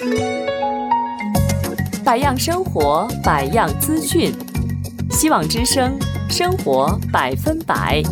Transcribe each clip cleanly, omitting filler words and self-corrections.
百样生活，百样资讯，希望之声，生活100%。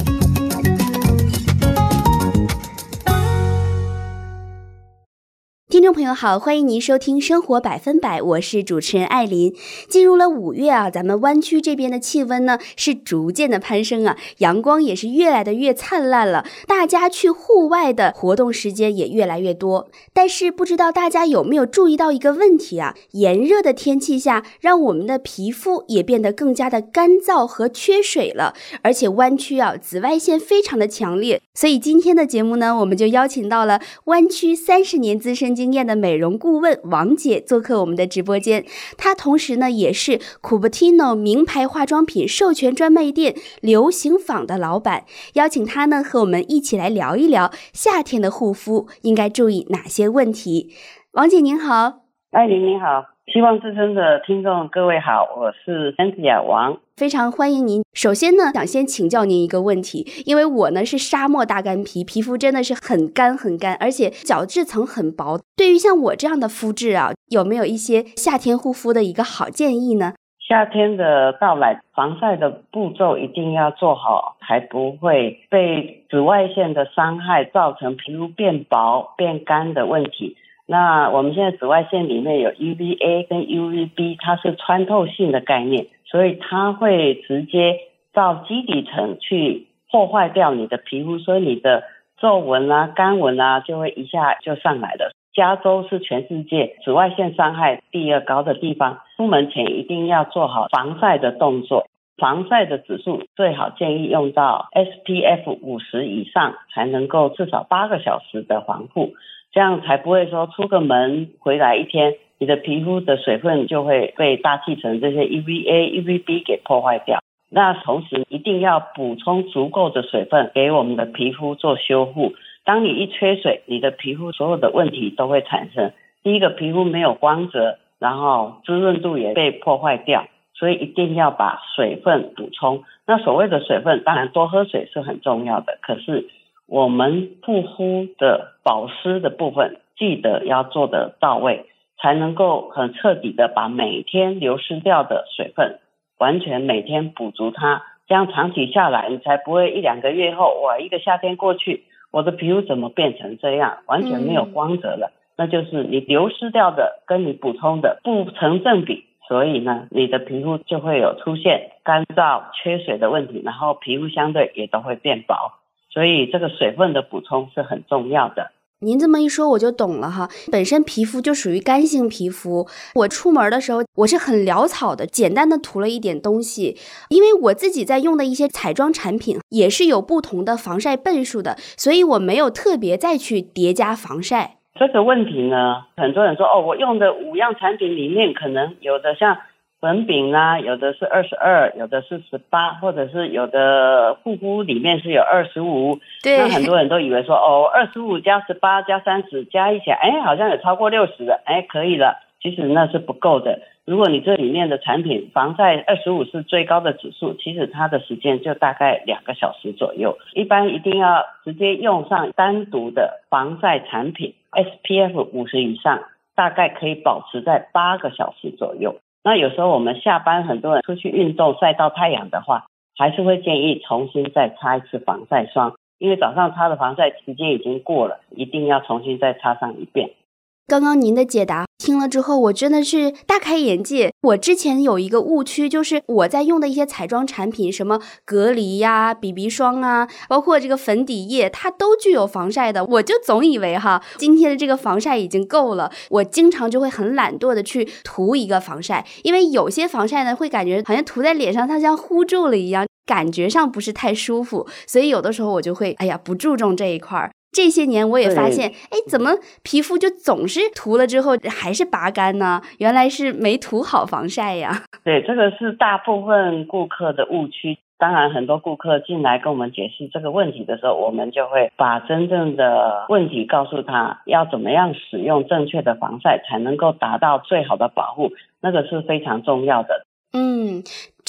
听众朋友好，欢迎您收听生活100%，我是主持人艾琳。进入了5月啊，咱们湾区这边的气温呢是逐渐的攀升啊，阳光也是越来的越灿烂了，大家去户外的活动时间也越来越多。但是不知道大家有没有注意到一个问题啊，炎热的天气下，让我们的皮肤也变得更加的干燥和缺水了，而且湾区啊紫外线非常的强烈，所以今天的节目呢，我们就邀请到了湾区30年资深经验的美容顾问王姐做客我们的直播间。她同时呢也是 Cupertino 名牌化妆品授权专卖店流行坊的老板，邀请她呢和我们一起来聊一聊夏天的护肤应该注意哪些问题。王姐您好。 艾琳你好，希望之声的听众各位好，我是 Cynthia 王， 非常欢迎您。首先呢，想先请教您一个问题，因为我呢是沙漠大干皮，皮肤真的是很干，而且角质层很薄。对于像我这样的肤质啊，有没有一些夏天护肤的一个好建议呢？ 夏天的到来，防晒的步骤一定要做好，才不会被紫外线的伤害造成皮肤变薄变干的问题。那我们现在紫外线里面有 UVA 跟 UVB， 它是穿透性的概念，所以它会直接到基底层去破坏掉你的皮肤，所以你的皱纹啊干纹啊就会一下就上来了。加州是全世界紫外线伤害第2高的地方，出门前一定要做好防晒的动作，防晒的指数最好建议用到 SPF 50以上，才能够至少8个小时的防护，这样才不会说出个门回来一天，你的皮肤的水分就会被大气层这些 UVA、UVB 给破坏掉。那同时一定要补充足够的水分给我们的皮肤做修护。当你一缺水，你的皮肤所有的问题都会产生。第一个，皮肤没有光泽，然后滋润度也被破坏掉，所以一定要把水分补充。那所谓的水分，当然多喝水是很重要的，可是我们护肤的保湿的部分记得要做得到位，才能够很彻底的把每天流失掉的水分完全每天补足它，这样长期下来你才不会1-2个月后，哇，一个夏天过去，我的皮肤怎么变成这样，完全没有光泽了，那就是你流失掉的跟你补充的不成正比，所以呢你的皮肤就会有出现干燥缺水的问题，然后皮肤相对也都会变薄，所以这个水分的补充是很重要的。 您这么一说我就懂了哈，本身皮肤就属于干性皮肤，我出门的时候我是很潦草的，简单的涂了一点东西，因为我自己在用的一些彩妆产品也是有不同的防晒倍数的，所以我没有特别再去叠加防晒。 这个问题呢，很多人说我用的5样产品里面可能有的像粉饼啊，有的是22，有的是18，或者是有的护肤里面是有25。 对， 那很多人都以为说25加18加30加一起来，好像有超过60了，可以了。其实那是不够的。如果你这里面的产品防晒25是最高的指数，其实它的时间就大概2个小时左右。一般一定要直接用上单独的防晒产品 SPF 50以上，大概可以保持在8个小时左右。那有时候我们下班很多人出去运动晒到太阳的话，还是会建议重新再擦一次防晒霜，因为早上擦的防晒时间已经过了，一定要重新再擦上一遍。 刚刚您的解答听了之后，我真的是大开眼界。我之前有一个误区，就是我在用的一些彩妆产品，什么隔离呀、BB 霜啊，包括这个粉底液，它都具有防晒的。我就总以为哈，今天的这个防晒已经够了，我经常就会很懒惰的去涂一个防晒，因为有些防晒呢，会感觉好像涂在脸上它像糊住了一样，感觉上不是太舒服，所以有的时候我就会不注重这一块。这些年我也发现，怎么皮肤就总是涂了之后还是拔干呢？原来是没涂好防晒呀。 对，这个是大部分顾客的误区。当然很多顾客进来跟我们解释这个问题的时候，我们就会把真正的问题告诉他，要怎么样使用正确的防晒才能够达到最好的保护，那个是非常重要的。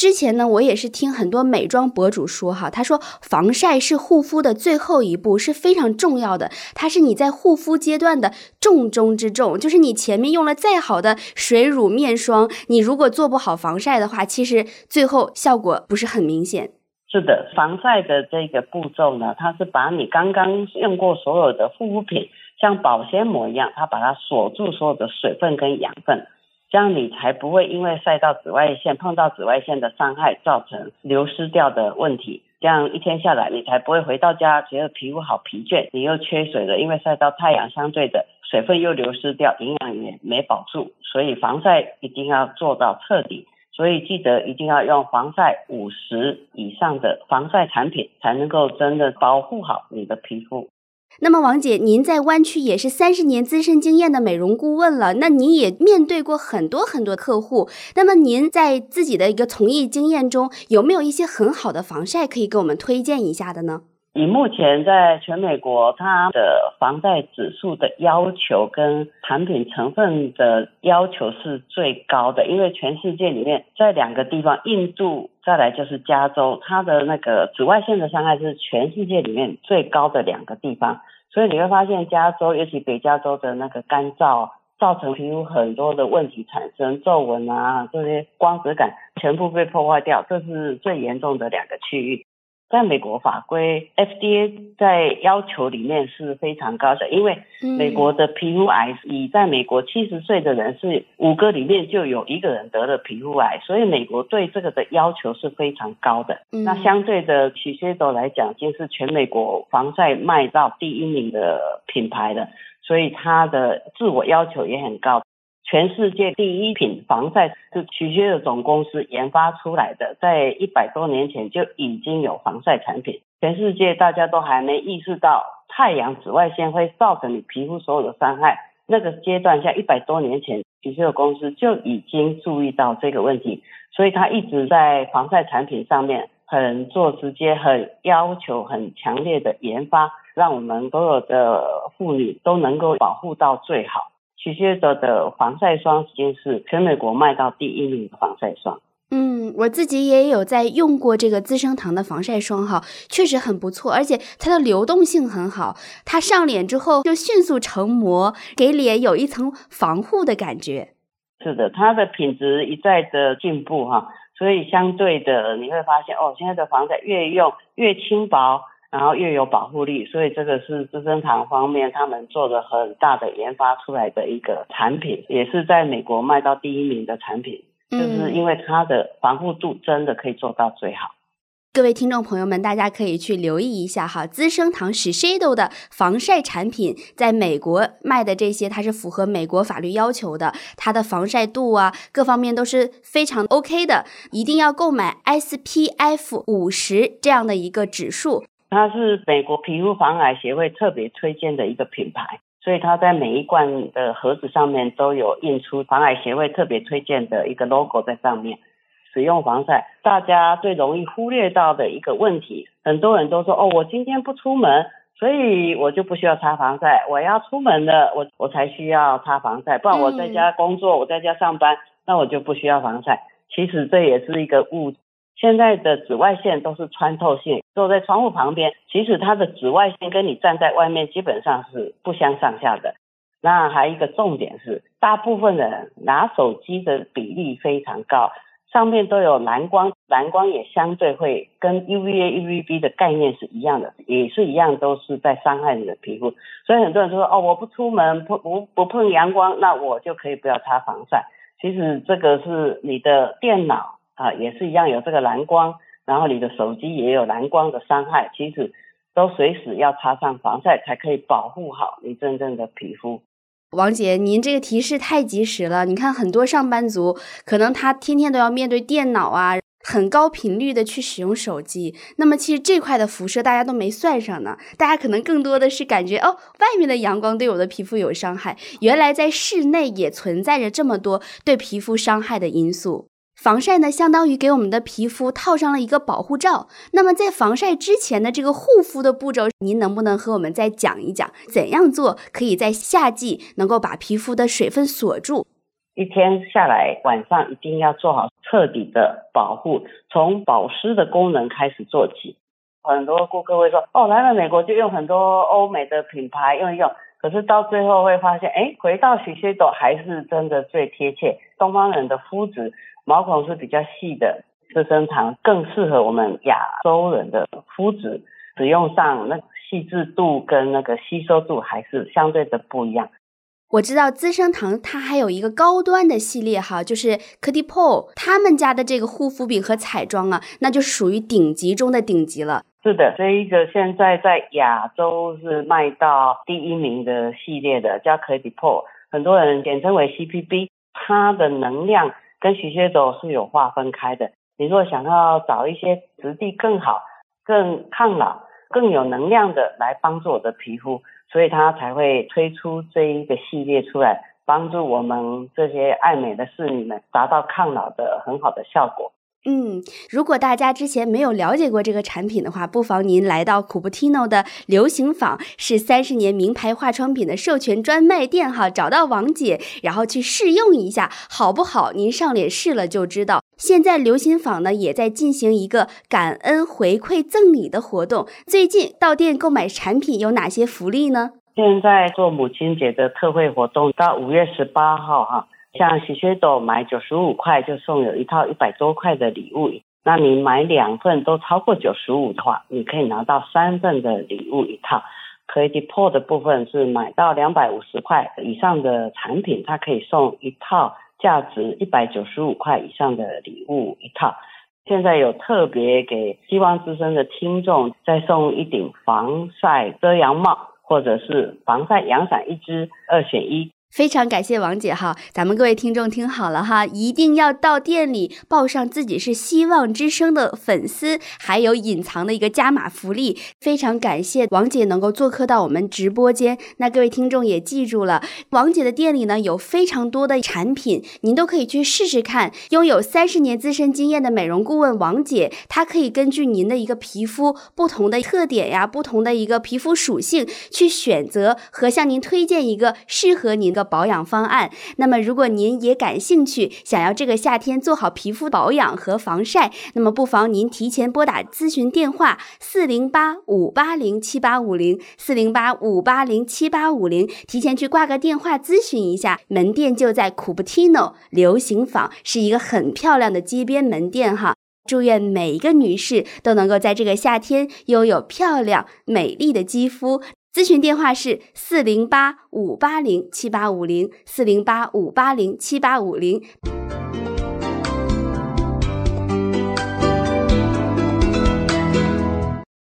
之前呢，我也是听很多美妆博主说哈，他说防晒是护肤的最后一步，是非常重要的，它是你在护肤阶段的重中之重，就是你前面用了再好的水乳面霜，你如果做不好防晒的话，其实最后效果不是很明显。 是的，防晒的这个步骤呢，它是把你刚刚用过所有的护肤品，像保鲜膜一样，它把它锁住所有的水分跟养分，这样你才不会因为晒到紫外线，碰到紫外线的伤害造成流失掉的问题。这样一天下来，你才不会回到家觉得皮肤好疲倦，你又缺水了，因为晒到太阳，相对的水分又流失掉，营养也没保住。所以防晒一定要做到彻底，所以记得一定要用防晒50以上的防晒产品，才能够真的保护好你的皮肤。 那么王姐，您在湾区也是30年资深经验的美容顾问了，那您也面对过很多客户，那么您在自己的一个从业经验中，有没有一些很好的防晒可以给我们推荐一下的呢？ 以目前在全美国，它的防晒指数的要求跟产品成分的要求是最高的，因为全世界里面在2个地方，印度再来就是加州，它的那个紫外线的伤害是全世界里面最高的2个地方，所以你会发现加州，尤其北加州的那个干燥，造成皮肤很多的问题产生，皱纹啊，这些光泽感全部被破坏掉，这是最严重的2个区域。在美国法规 FDA 在要求里面是非常高的，因为美国的皮肤癌，以在美国70岁的人是5个里面就有1个人得了皮肤癌，所以美国对这个的要求是非常高的。那相对的Shiseido来讲，已经是全美国防晒卖到第1名的品牌了，所以它的自我要求也很高。全世界第1品防晒是Shiseido总公司研发出来的，在100多年前就已经有防晒产品，全世界大家都还没意识到太阳紫外线会造成你皮肤所有的伤害，那个阶段像100多年前Shiseido公司就已经注意到这个问题，所以他一直在防晒产品上面很做直接，很要求很强烈的研发，让我们所有的妇女都能够保护到最好。Shiseido的防晒霜已经是全美国卖到第1名的防晒霜。 我自己也有在用过这个资生堂的防晒霜哈，确实很不错，而且它的流动性很好，它上脸之后就迅速成膜，给脸有一层防护的感觉。 是的，它的品质一再的进步哈，所以相对的你会发现现在的防晒越用越轻薄，然后越有保护力，所以这个是资生堂方面他们做了很大的研发出来的一个产品，也是在美国卖到第1名的产品，就是因为它的防护度真的可以做到最好。 各位听众朋友们，大家可以去留意一下哈，资生堂Shiseido的防晒产品在美国卖的这些，它是符合美国法律要求的，它的防晒度啊各方面都是非常 OK 的，一定要购买 SPF 50这样的一个指数。 它是美国皮肤防癌协会特别推荐的一个品牌，所以它在每一罐的盒子上面都有印出防癌协会特别推荐的一个 logo 在上面。使用防晒，大家最容易忽略到的一个问题，很多人都说我今天不出门，所以我就不需要擦防晒，我要出门了我才需要擦防晒，不然我在家工作，我在家上班，那我就不需要防晒。其实这也是一个误。现在的紫外线都是穿透性，坐在窗户旁边，其实它的紫外线跟你站在外面基本上是不相上下的。那还有一个重点是，大部分人拿手机的比例非常高，上面都有蓝光，蓝光也相对会跟 UVA、UVB 的概念是一样的，也是一样都是在伤害你的皮肤。所以很多人说我不出门不碰阳光，那我就可以不要擦防晒。其实这个是你的电脑也是一样有这个蓝光，然后你的手机也有蓝光的伤害，其实都随时要擦上防晒，才可以保护好你真正的皮肤。 王姐，您这个提示太及时了，你看很多上班族可能他天天都要面对电脑啊，很高频率的去使用手机，那么其实这块的辐射大家都没算上呢，大家可能更多的是感觉外面的阳光对我的皮肤有伤害，原来在室内也存在着这么多对皮肤伤害的因素。防晒呢，相当于给我们的皮肤套上了一个保护罩。那么在防晒之前的这个护肤的步骤，您能不能和我们再讲一讲，怎样做可以在夏季能够把皮肤的水分锁住？ 一天下来晚上一定要做好彻底的保护，从保湿的功能开始做起。很多顾客会说来了美国就用很多欧美的品牌用一用，可是到最后会发现回到许须斗还是真的最贴切。东方人的肤质毛孔是比较细的，资生堂更适合我们亚洲人的肤质，使用上那个细致度跟那个吸收度还是相对的不一样。 我知道资生堂它还有一个高端的系列哈，就是 Kody Pore 他们家的这个护肤品和彩妆啊，那就属于顶级中的顶级了。 是的，这一个现在在亚洲是卖到第1名的系列的，叫 Kody Pore， 很多人简称为 CPB， 它的能量跟许须斗是有划分开的。你如果想要找一些质地更好、更抗老、更有能量的来帮助我的皮肤，所以它才会推出这一个系列出来，帮助我们这些爱美的侍女们达到抗老的很好的效果。 如果大家之前没有了解过这个产品的话，不妨您来到库布提诺的流行坊，是30年名牌化妆品的授权专卖店哈，找到王姐，然后去试用一下，好不好？您上脸试了就知道。现在流行坊呢也在进行一个感恩回馈赠礼的活动，最近到店购买产品有哪些福利呢？ 现在做母亲节的特惠活动到5月18号哈。像许须斗买95块就送有一套100多块的礼物，那你买2份都超过95的话，你可以拿到3份的礼物一套。Kody Pore 的部分是买到250块以上的产品，它可以送一套价值195块以上的礼物一套。现在有特别给希望之声的听众再送一顶防晒遮阳帽，或者是防晒阳伞1支，2选1。 非常感谢王姐哈，咱们各位听众听好了哈，一定要到店里报上自己是希望之声的粉丝，还有隐藏的一个加码福利。非常感谢王姐能够做客到我们直播间，那各位听众也记住了，王姐的店里呢有非常多的产品，您都可以去试试看。拥有30年资深经验的美容顾问王姐，她可以根据您的一个皮肤不同的特点呀，不同的一个皮肤属性去选择和向您推荐一个适合您的保养方案。那么如果您也感兴趣，想要这个夏天做好皮肤保养和防晒，那么不妨您提前拨打咨询电话408-580-7850 408-580-7850，提前去挂个电话咨询一下。门店就在库布提诺流行坊，是一个很漂亮的街边门店哈。祝愿每一个女士都能够在这个夏天拥有漂亮美丽的肌肤。咨询电话是408-580-7850 408-580-7850。